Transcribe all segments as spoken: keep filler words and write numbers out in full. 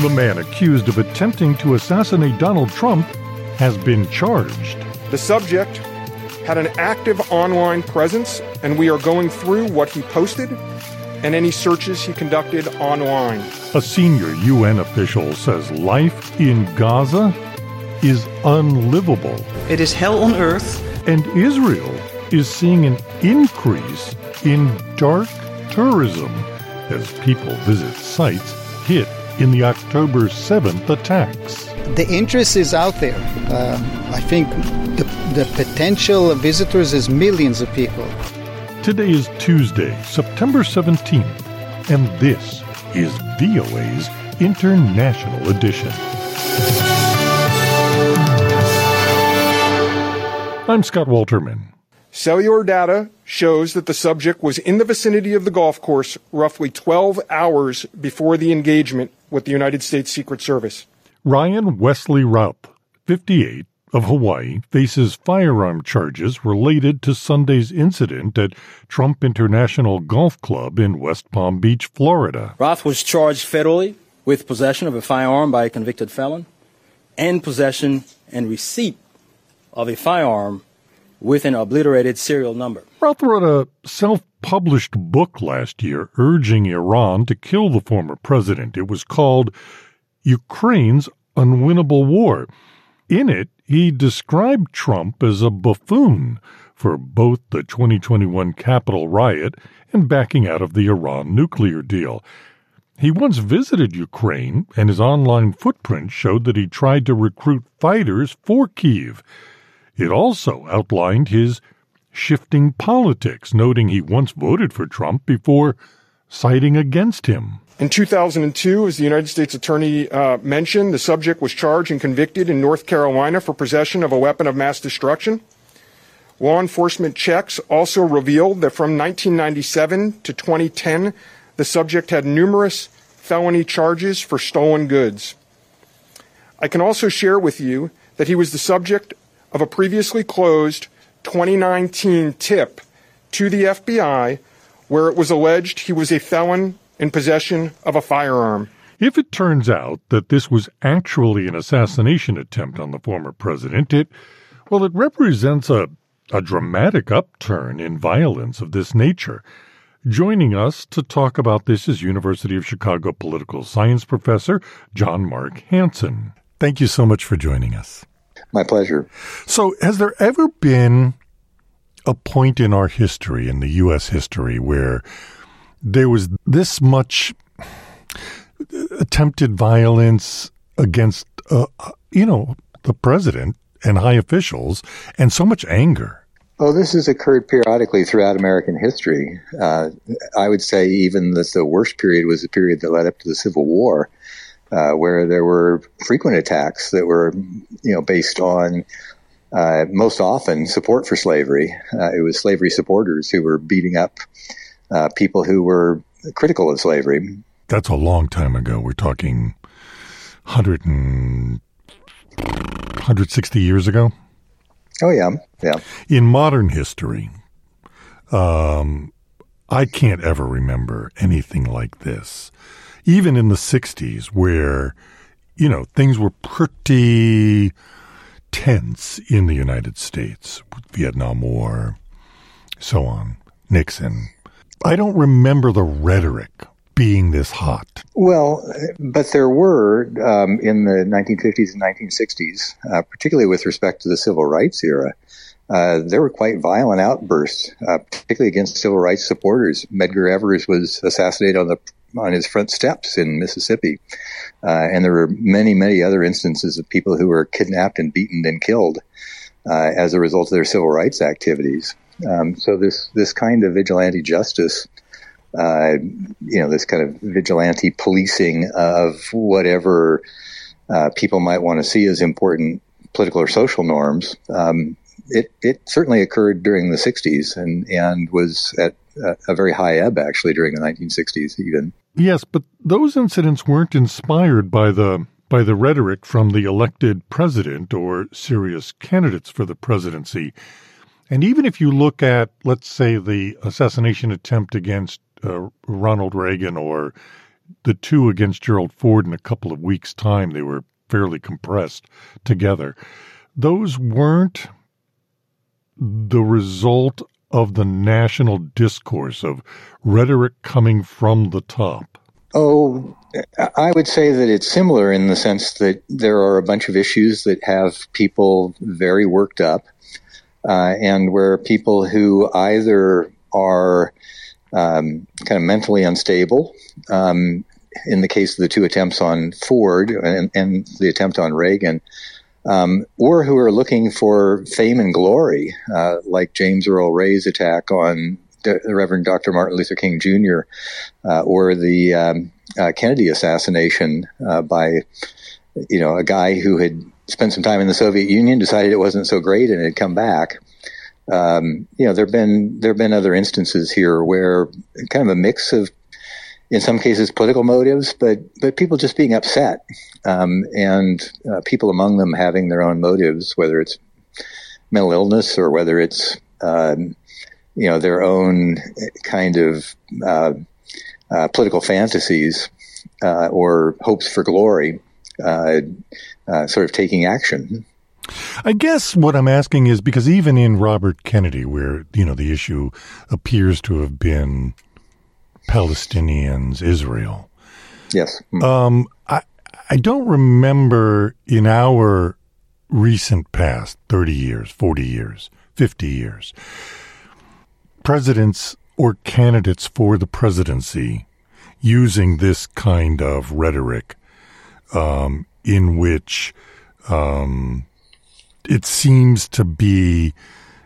The man accused of attempting to assassinate Donald Trump has been charged. The subject had an active online presence, and we are going through what he posted and any searches he conducted online. A senior U N official says life in Gaza is unlivable. It is hell on earth. And Israel is seeing an increase in dark tourism as people visit sites hit in the October seventh attacks. The interest is out there. Uh, I think the, the potential visitors is millions of people. Today is Tuesday, September seventeenth, and this is V O A's International Edition. I'm Scott Walterman. Cellular data shows that the subject was in the vicinity of the golf course roughly twelve hours before the engagement with the United States Secret Service. Ryan Wesley Raupp, fifty-eight, of Hawaii, faces firearm charges related to Sunday's incident at Trump International Golf Club in West Palm Beach, Florida. Roth was charged federally with possession of a firearm by a convicted felon and possession and receipt of a firearm with an obliterated serial number. Roth wrote a self-published book last year urging Iran to kill the former president. It was called Ukraine's Unwinnable War. In it, he described Trump as a buffoon for both the twenty twenty-one Capitol riot and backing out of the Iran nuclear deal. He once visited Ukraine, and his online footprint showed that he tried to recruit fighters for Kyiv. It also outlined his shifting politics, noting he once voted for Trump before siding against him. In two thousand two, as the United States Attorney uh, mentioned, the subject was charged and convicted in North Carolina for possession of a weapon of mass destruction. Law enforcement checks also revealed that from nineteen ninety-seven to twenty ten, the subject had numerous felony charges for stolen goods. I can also share with you that he was the subject of a previously closed twenty nineteen tip to the F B I where it was alleged he was a felon in possession of a firearm. If it turns out that this was actually an assassination attempt on the former president, it, well, it represents a, a dramatic upturn in violence of this nature. Joining us to talk about this is University of Chicago political science professor John Mark Hansen. Thank you so much for joining us. My pleasure. So, has there ever been a point in our history, in the U S history, where there was this much attempted violence against, uh, you know, the president and high officials, and so much anger? Oh, this has occurred periodically throughout American history. Uh, I would say even that the worst period was the period that led up to the Civil War, uh, where there were frequent attacks that were, you know, based on uh, most often support for slavery. Uh, it was slavery supporters who were beating up uh, people who were critical of slavery. That's a long time ago. We're talking one hundred and one hundred sixty years ago. Oh, yeah, yeah. In modern history, um, I can't ever remember anything like this. Even in the sixties, where, you know, things were pretty tense in the United States, Vietnam War, so on, Nixon. I don't remember the rhetoric being this hot. Well, but there were, um, in the nineteen fifties and nineteen sixties, uh, particularly with respect to the civil rights era, uh, there were quite violent outbursts, uh, particularly against civil rights supporters. Medgar Evers was assassinated on the on his front steps in Mississippi, uh, and there were many, many other instances of people who were kidnapped and beaten and killed uh, as a result of their civil rights activities. Um, so this this kind of vigilante justice, Uh, you know, this kind of vigilante policing of whatever uh, people might want to see as important political or social norms. Um, it, it certainly occurred during the sixties and, and was at a, a very high ebb, actually, during the nineteen sixties even. Yes, but those incidents weren't inspired by the by the rhetoric from the elected president or serious candidates for the presidency. And even if you look at, let's say, the assassination attempt against Uh, Ronald Reagan or the two against Gerald Ford in a couple of weeks' time. They were fairly compressed together. Those weren't the result of the national discourse, of rhetoric coming from the top. Oh, I would say that it's similar in the sense that there are a bunch of issues that have people very worked up, uh, and where people who either are um, kind of mentally unstable, um, in the case of the two attempts on Ford and, and the attempt on Reagan, um, or who are looking for fame and glory, uh, like James Earl Ray's attack on the Reverend Doctor Martin Luther King Junior, uh, or the um, uh, Kennedy assassination uh, by, you know, a guy who had spent some time in the Soviet Union, decided it wasn't so great, and had come back. Um, you know, there've been there've been other instances here where kind of a mix of, in some cases, political motives, but but people just being upset, um, and uh, people among them having their own motives, whether it's mental illness or whether it's um, you know, their own kind of uh, uh, political fantasies uh, or hopes for glory, uh, uh, sort of taking action. I guess what I'm asking is, because even in Robert Kennedy, where, you know, the issue appears to have been Palestinians, Israel. Yes. Mm. Um, I, I don't remember in our recent past, thirty years, forty years, fifty years, presidents or candidates for the presidency using this kind of rhetoric, um, in which um, it seems to be,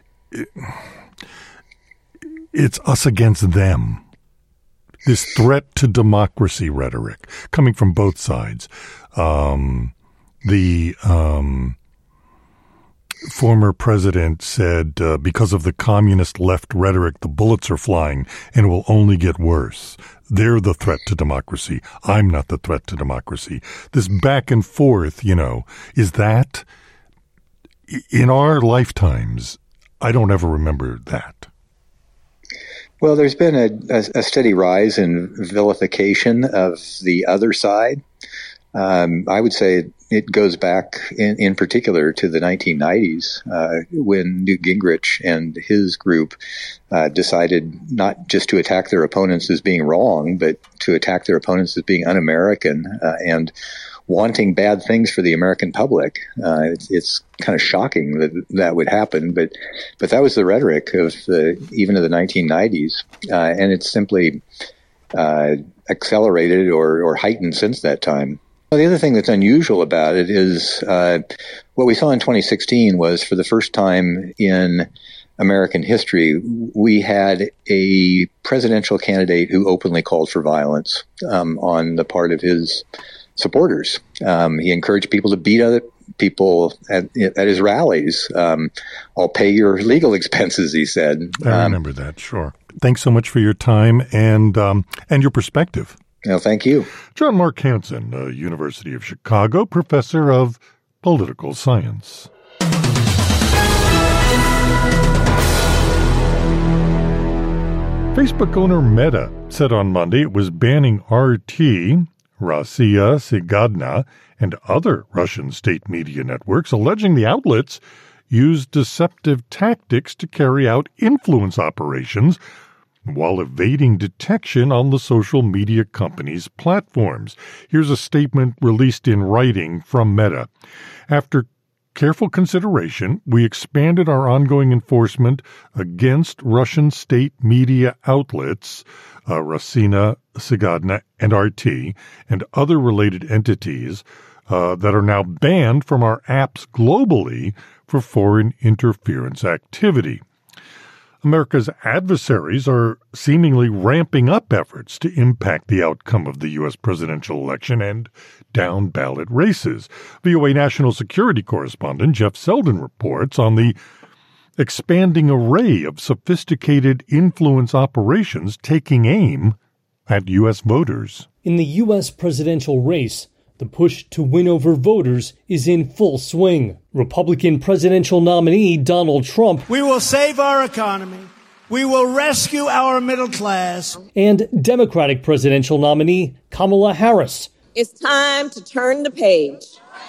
it's us against them. This threat to democracy rhetoric coming from both sides. Um, the um, former president said, uh, because of the communist left rhetoric, the bullets are flying and it will only get worse. They're the threat to democracy. I'm not the threat to democracy. This back and forth, you know, is that in our lifetimes? I don't ever remember that. Well, there's been a, a, a steady rise in vilification of the other side. Um, I would say it goes back in, in particular to the nineteen nineties, uh, when Newt Gingrich and his group uh, decided not just to attack their opponents as being wrong, but to attack their opponents as being un-American uh, and wanting bad things for the American public. Uh, it's, it's kind of shocking that that would happen, but but that was the rhetoric of the, even of the nineteen nineties, uh, and it's simply uh, accelerated or, or heightened since that time. Well, the other thing that's unusual about it is uh, what we saw in twenty sixteen was, for the first time in American history, we had a presidential candidate who openly called for violence um, on the part of his supporters. Um, he encouraged people to beat other people at, at his rallies. Um, I'll pay your legal expenses, he said. I um, remember that, sure. Thanks so much for your time and um, and your perspective. No, thank you. John Mark Hansen, uh, University of Chicago, professor of political science. Facebook owner Meta said on Monday it was banning R T, Rossiya Sigadna, and other Russian state media networks, alleging the outlets used deceptive tactics to carry out influence operations while evading detection on the social media company's platforms. Here's a statement released in writing from Meta. After careful consideration, we expanded our ongoing enforcement against Russian state media outlets, uh, Rossiya Sigadna and R T, and other related entities uh, that are now banned from our apps globally for foreign interference activity. America's adversaries are seemingly ramping up efforts to impact the outcome of the U S presidential election and down-ballot races. V O A national security correspondent Jeff Selden reports on the expanding array of sophisticated influence operations taking aim at U S voters. In the U S presidential race, the push to win over voters is in full swing. Republican presidential nominee Donald Trump We will save our economy. We will rescue our middle class. And Democratic presidential nominee Kamala Harris. It's time to turn the page.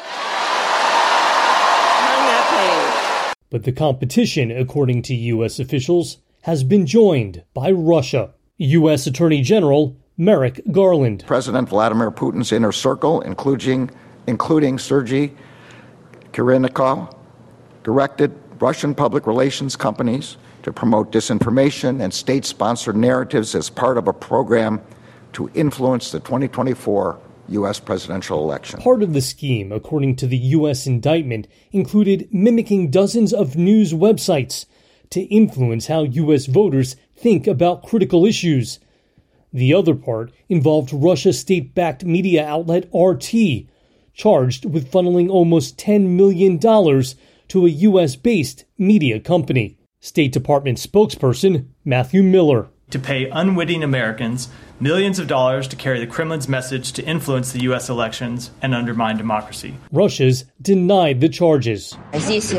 Turn that page. But the competition, according to U S officials, has been joined by Russia. U S Attorney General Merrick Garland. President Vladimir Putin's inner circle, including, including Sergei Kirilnikov, directed Russian public relations companies to promote disinformation and state-sponsored narratives as part of a program to influence the twenty twenty-four U S presidential election. Part of the scheme, according to the U S indictment, included mimicking dozens of news websites to influence how U S voters think about critical issues. The other part involved Russia state-backed media outlet R T, charged with funneling almost ten million dollars to a U S-based media company. State Department spokesperson Matthew Miller. To pay unwitting Americans millions of dollars to carry the Kremlin's message to influence the U S elections and undermine democracy. Russia's denied the charges. This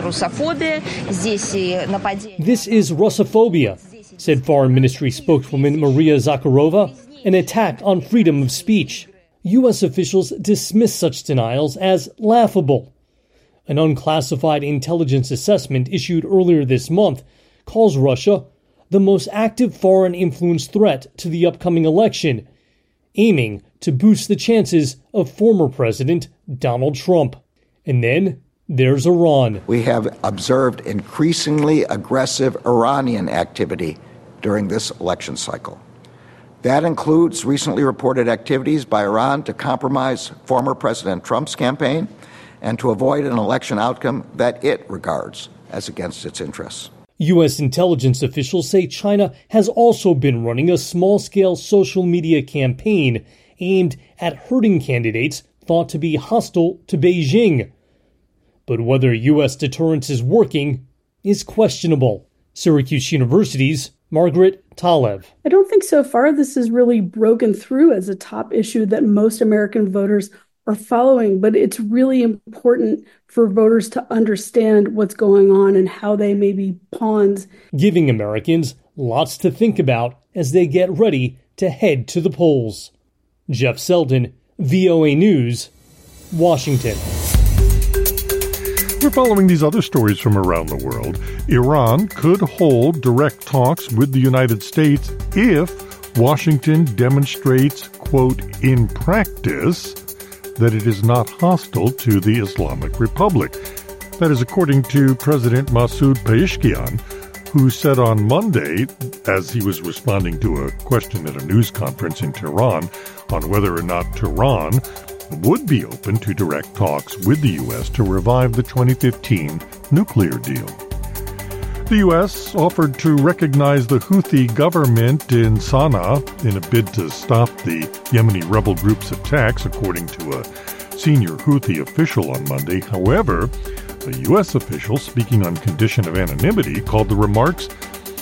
is Russophobia, said Foreign Ministry spokeswoman Maria Zakharova, an attack on freedom of speech. U S officials dismiss such denials as laughable. An unclassified intelligence assessment issued earlier this month calls Russia the most active foreign influence threat to the upcoming election, aiming to boost the chances of former President Donald Trump. And then there's Iran. We have observed increasingly aggressive Iranian activity during this election cycle. That includes recently reported activities by Iran to compromise former President Trump's campaign and to avoid an election outcome that it regards as against its interests. U S intelligence officials say China has also been running a small-scale social media campaign aimed at hurting candidates thought to be hostile to Beijing. But whether U S deterrence is working is questionable. Syracuse University's Margaret Talev. I don't think so far this has really broken through as a top issue that most American voters are following, but it's really important for voters to understand what's going on and how they may be pawns. Giving Americans lots to think about as they get ready to head to the polls. Jeff Selden, V O A News, Washington. We're following these other stories from around the world. Iran could hold direct talks with the United States if Washington demonstrates, quote, in practice, that it is not hostile to the Islamic Republic. That is according to President Masoud Pezeshkian, who said on Monday, as he was responding to a question at a news conference in Tehran on whether or not Tehran would be open to direct talks with the U S to revive the twenty fifteen nuclear deal. The U S offered to recognize the Houthi government in Sana'a in a bid to stop the Yemeni rebel group's attacks, according to a senior Houthi official on Monday. However, a U S official speaking on condition of anonymity called the remarks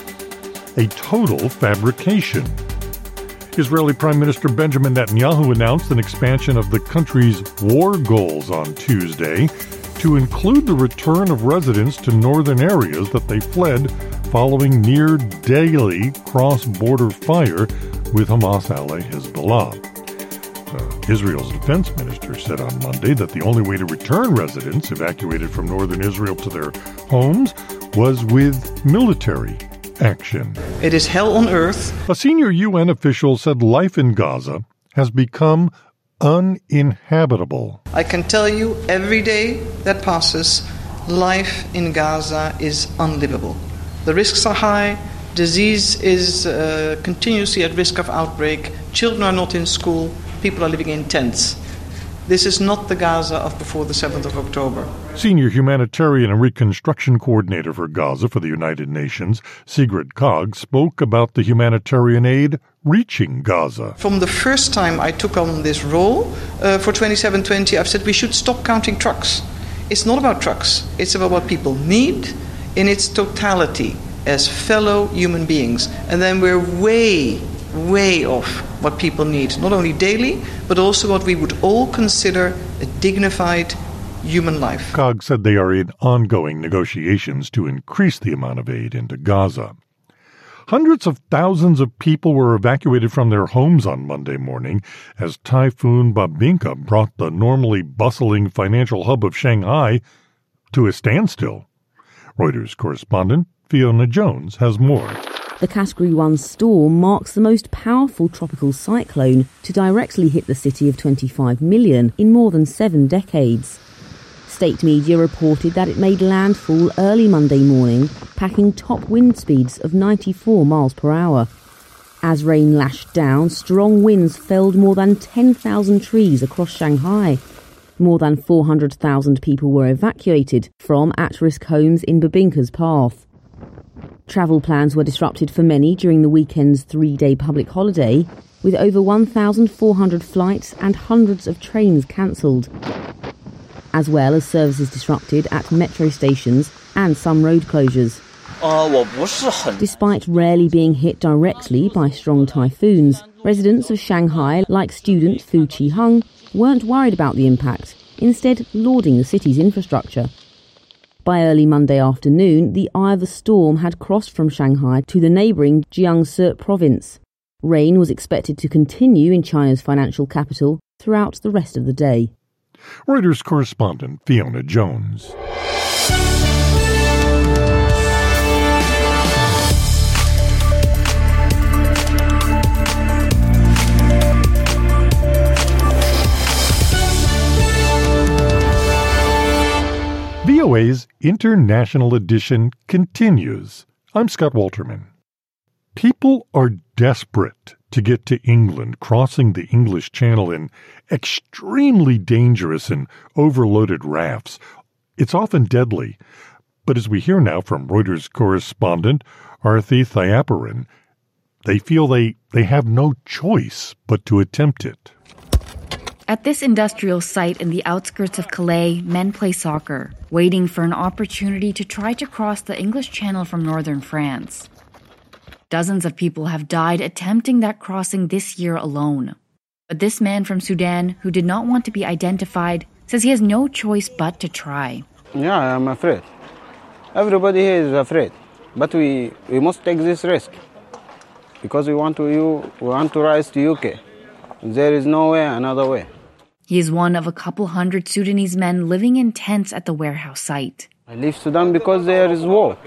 a total fabrication. Israeli Prime Minister Benjamin Netanyahu announced an expansion of the country's war goals on Tuesday to include the return of residents to northern areas that they fled following near-daily cross-border fire with Hamas ally Hezbollah. Uh, Israel's defense minister said on Monday that the only way to return residents evacuated from northern Israel to their homes was with military action. It is hell on earth. A senior U N official said life in Gaza has become uninhabitable. I can tell you every day that passes, life in Gaza is unlivable. The risks are high. Disease is uh, continuously at risk of outbreak. Children are not in school. People are living in tents. This is not the Gaza of before the seventh of October. Senior humanitarian and reconstruction coordinator for Gaza for the United Nations, Sigrid Kaag, spoke about the humanitarian aid reaching Gaza. From the first time I took on this role uh, for twenty-seven twenty, I've said we should stop counting trucks. It's not about trucks. It's about what people need in its totality as fellow human beings. And then we're way, way off what people need, not only daily, but also what we would all consider a dignified human life. Kaag said they are in ongoing negotiations to increase the amount of aid into Gaza. Hundreds of thousands of people were evacuated from their homes on Monday morning as Typhoon Babinka brought the normally bustling financial hub of Shanghai to a standstill. Reuters correspondent Fiona Jones has more. The Category one storm marks the most powerful tropical cyclone to directly hit the city of twenty-five million in more than seven decades. State media reported that it made landfall early Monday morning, packing top wind speeds of ninety-four miles per hour. As rain lashed down, strong winds felled more than ten thousand trees across Shanghai. More than four hundred thousand people were evacuated from at-risk homes in Babinka's path. Travel plans were disrupted for many during the weekend's three-day public holiday, with over one thousand four hundred flights and hundreds of trains cancelled, as well as services disrupted at metro stations and some road closures. Despite rarely being hit directly by strong typhoons, residents of Shanghai, like student Fu Qiheng, weren't worried about the impact, instead lauding the city's infrastructure. By early Monday afternoon, the eye of the storm had crossed from Shanghai to the neighbouring Jiangsu province. Rain was expected to continue in China's financial capital throughout the rest of the day. Reuters correspondent Fiona Jones. V O A's International Edition continues. I'm Scott Walterman. People are desperate to get to England, crossing the English Channel in extremely dangerous and overloaded rafts. It's often deadly. But as we hear now from Reuters correspondent Arthi Thayaparan, they feel they, they have no choice but to attempt it. At this industrial site in the outskirts of Calais, men play soccer, waiting for an opportunity to try to cross the English Channel from northern France. Dozens of people have died attempting that crossing this year alone. But this man from Sudan, who did not want to be identified, says he has no choice but to try. Yeah, I'm afraid. Everybody here is afraid. But we, we must take this risk. Because we want to you we want to rise to U K. There is no way another way. He is one of a couple hundred Sudanese men living in tents at the warehouse site. I leave Sudan because there is war.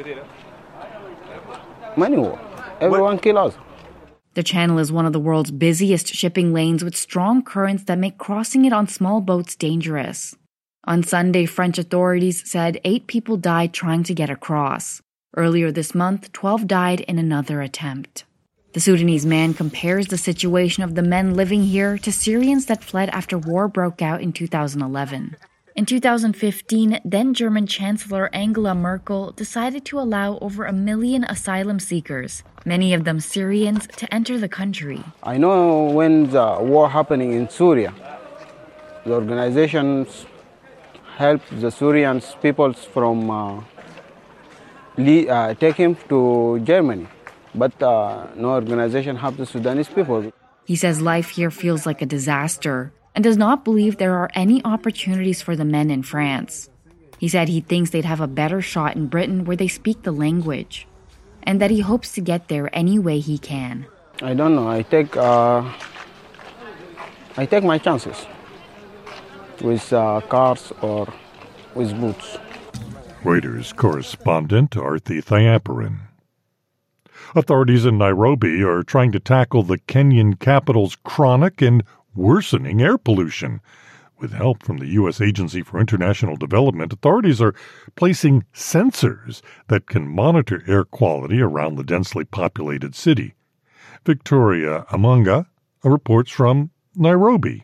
Many war. Everyone kills us. The channel is one of the world's busiest shipping lanes with strong currents that make crossing it on small boats dangerous. On Sunday, French authorities said eight people died trying to get across. Earlier this month, twelve died in another attempt. The Sudanese man compares the situation of the men living here to Syrians that fled after war broke out in two thousand eleven. In two thousand fifteen, then German Chancellor Angela Merkel decided to allow over a million asylum seekers, many of them Syrians, to enter the country. I know when the war happening in Syria, the organizations helped the Syrian peoples from uh, uh, take him to Germany. But uh, no organization helped the Sudanese people. He says life here feels like a disaster and does not believe there are any opportunities for the men in France. He said he thinks they'd have a better shot in Britain where they speak the language, and that he hopes to get there any way he can. I don't know. I take uh, I take my chances with uh, cars or with boats. Reuters correspondent Arthi Thayaparan. Authorities in Nairobi are trying to tackle the Kenyan capital's chronic and worsening air pollution. With help from the U S Agency for International Development, authorities are placing sensors that can monitor air quality around the densely populated city. Victoria Amanga reports from Nairobi.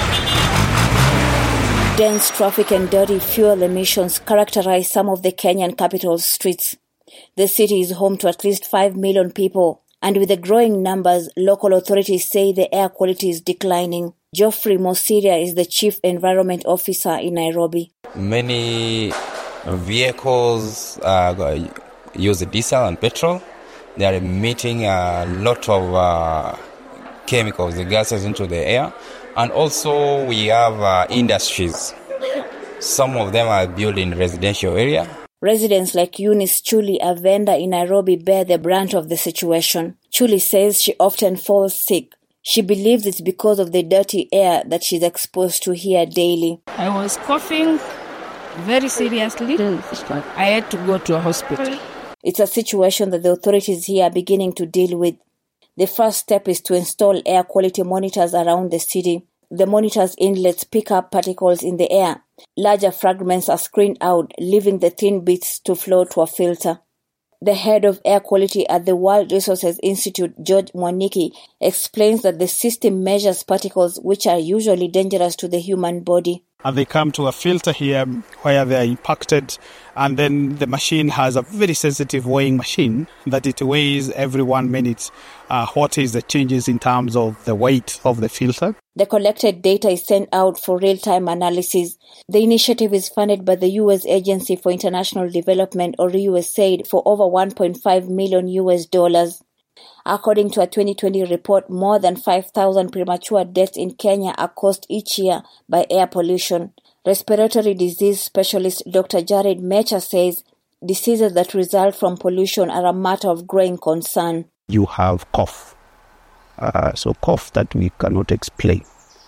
Dense traffic and dirty fuel emissions characterize some of the Kenyan capital's streets. The city is home to at least five million people, and with the growing numbers, local authorities say the air quality is declining. Geoffrey Mosiria is the Chief Environment Officer in Nairobi. Many vehicles uh, use diesel and petrol. They are emitting a lot of uh, chemicals, the gases into the air. And also we have uh, industries. Some of them are built in residential area. Residents like Eunice Chuli, a vendor in Nairobi, bear the brunt of the situation. Chuli says she often falls sick. She believes it's because of the dirty air that she's exposed to here daily. I was coughing very seriously. I had to go to a hospital. It's a situation that the authorities here are beginning to deal with. The first step is to install air quality monitors around the city. The monitors' inlets pick up particles in the air. Larger fragments are screened out, leaving the thin bits to flow to a filter. The head of air quality at the World Resources Institute, George Mwaniki, explains that the system measures particles which are usually dangerous to the human body. And they come to a filter here where they are impacted, and then the machine has a very sensitive weighing machine that it weighs every one minute uh, what is the changes in terms of the weight of the filter. The collected data is sent out for real-time analysis. The initiative is funded by the U S Agency for International Development, or U S A I D, for over one point five million U S dollars. According to a twenty twenty report, more than five thousand premature deaths in Kenya are caused each year by air pollution. Respiratory disease specialist Doctor Jared Mecha says diseases that result from pollution are a matter of growing concern. You have cough, uh, so cough that we cannot explain.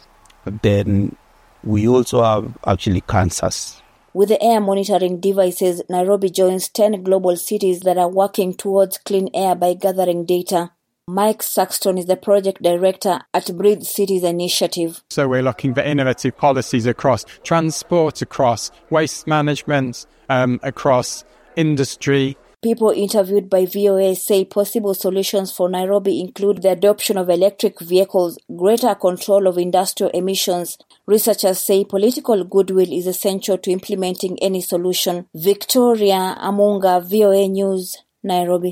Then we also have actually cancers. With the air monitoring devices, Nairobi joins ten global cities that are working towards clean air by gathering data. Mike Saxton is the project director at Breathe Cities Initiative. So we're looking for innovative policies across transport, across waste management, um, across industry. People interviewed by V O A say possible solutions for Nairobi include the adoption of electric vehicles, greater control of industrial emissions. Researchers say political goodwill is essential to implementing any solution. Victoria Amunga, V O A News, Nairobi.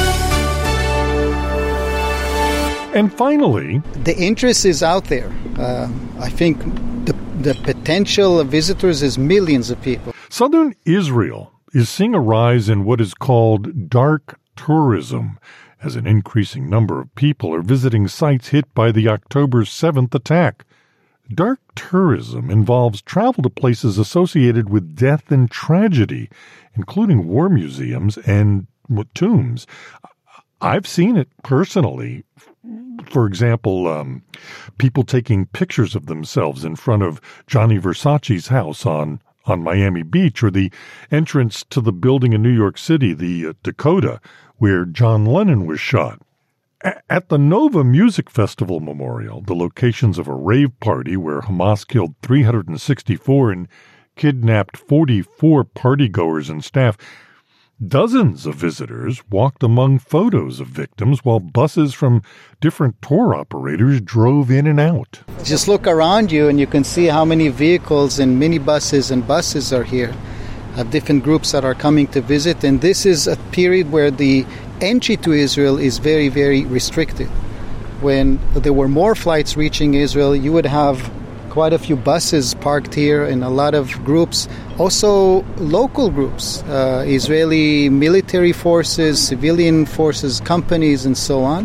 And finally, the interest is out there. Uh, I think the, the potential visitors is millions of people. Southern Israel is seeing a rise in what is called dark tourism, as an increasing number of people are visiting sites hit by the October seventh attack. Dark tourism involves travel to places associated with death and tragedy, including war museums and tombs. I've seen it personally. For example, um, people taking pictures of themselves in front of Gianni Versace's house on on Miami Beach, or the entrance to the building in New York City, the uh, Dakota, where John Lennon was shot. A- at the Nova Music Festival Memorial, the locations of a rave party where Hamas killed three hundred sixty-four and kidnapped forty-four partygoers and staff, dozens of visitors walked among photos of victims while buses from different tour operators drove in and out. Just look around you and you can see how many vehicles and minibuses and buses are here of different groups that are coming to visit. And this is a period where the entry to Israel is very, very restricted. When there were more flights reaching Israel, you would have quite a few buses parked here and a lot of groups, also local groups, uh, Israeli military forces, civilian forces, companies, and so on.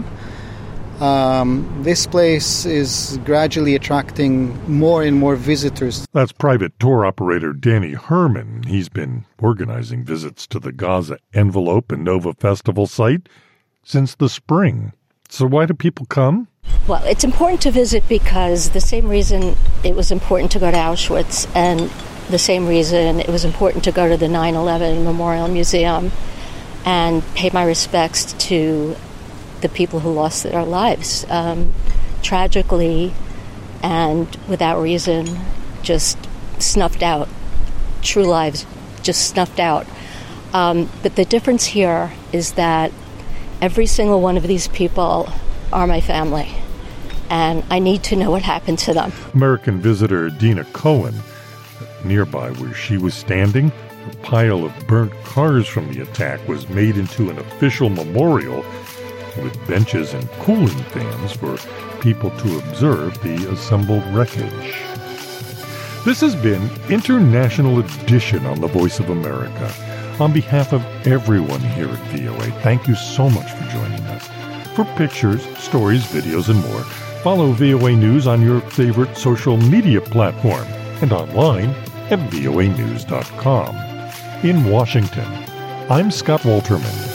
Um, this place is gradually attracting more and more visitors. That's private tour operator Danny Herman. He's been organizing visits to the Gaza Envelope and Nova Festival site since the spring. So why do people come? Well, it's important to visit because the same reason it was important to go to Auschwitz and the same reason it was important to go to the nine eleven Memorial Museum and pay my respects to the people who lost their lives um, tragically and without reason, just snuffed out. True lives just snuffed out. Um, but the difference here is that every single one of these people are my family, and I need to know what happened to them. American visitor Dina Cohen, nearby where she was standing, a pile of burnt cars from the attack was made into an official memorial with benches and cooling fans for people to observe the assembled wreckage. This has been International Edition on the Voice of America. On behalf of everyone here at V O A, thank you so much for joining us. For pictures, stories, videos, and more, follow V O A News on your favorite social media platform and online at V O A news dot com. In Washington, I'm Scott Wolterman.